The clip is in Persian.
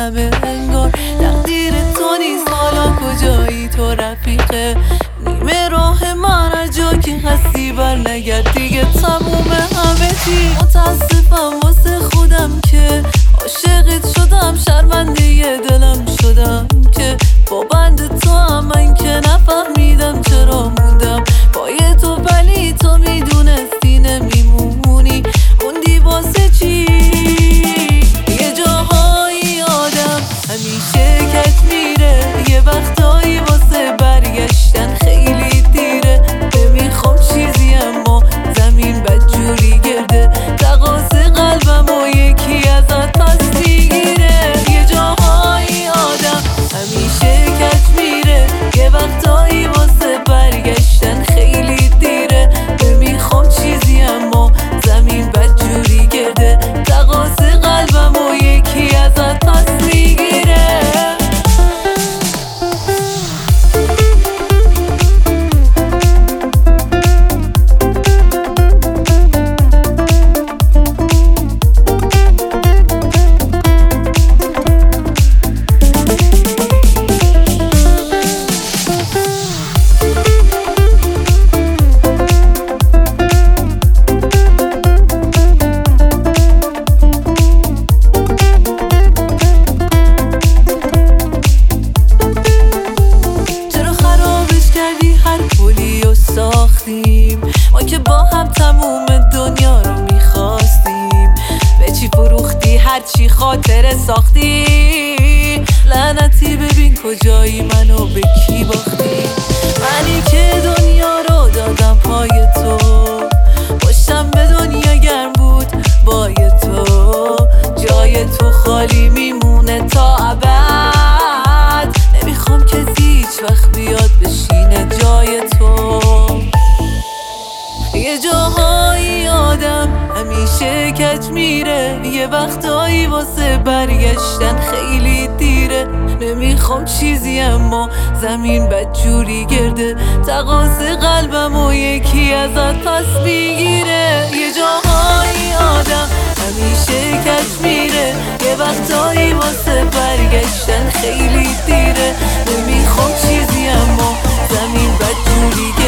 همه انگار تقدیر تو نیست. حالا کجایی تو رفیقه نیمه راه من، هر جا که هستی بر نگرد دیگه تموم همه چی. متاسفم واسه خودم که عاشقت شدم، شرمنده دلم شدم که با بند تو هم من که نفهمیدم چرا موندم پای تو، ولی تو میدونستی نمیمونی، موندی واسه چی؟ یه جاهایی آدم همیشه کج میره، یه وقتایی واسه برگشتن خیلی دیره. نمیخوام چیزی اما زمین بدجوری گرده، تقاس قلبم و یکی ازت پس میگیره. یه جاهایی آدم همیشه کج میره، یه وقتایی واسه برگشتن خیلی دیره. نمیخوام چیزی اما زمین بدجوری گرده، تقاس قلبم و یکی ازت پس میگیره. ما که با هم تموم دنیا رو میخواستیم، به چی فروختی هرچی خاطره ساختی؟ لعنتی ببین کجایی منو به کی باختی. منی که دنیا رو دادم پای تو، پشتم به دنیا گرم بود بای تو، جای تو خالی میمونه تا ابد. نمیخوام کسی هیچ وقت بیاد بشینه جای تو. یه جاهایی آدم همیشه کج میره، یه وقتایی واسه برگشتن خیلی دیره. نمیخوام چیزی اما زمین بدجوری گرده، تقاس قلبم و یکی ازت پس میگیره. یه جاهایی آدم همیشه کج میره، یه وقتایی واسه برگشتن خیلی دیره. نمیخوام چیزی اما زمین بدجوری گرده،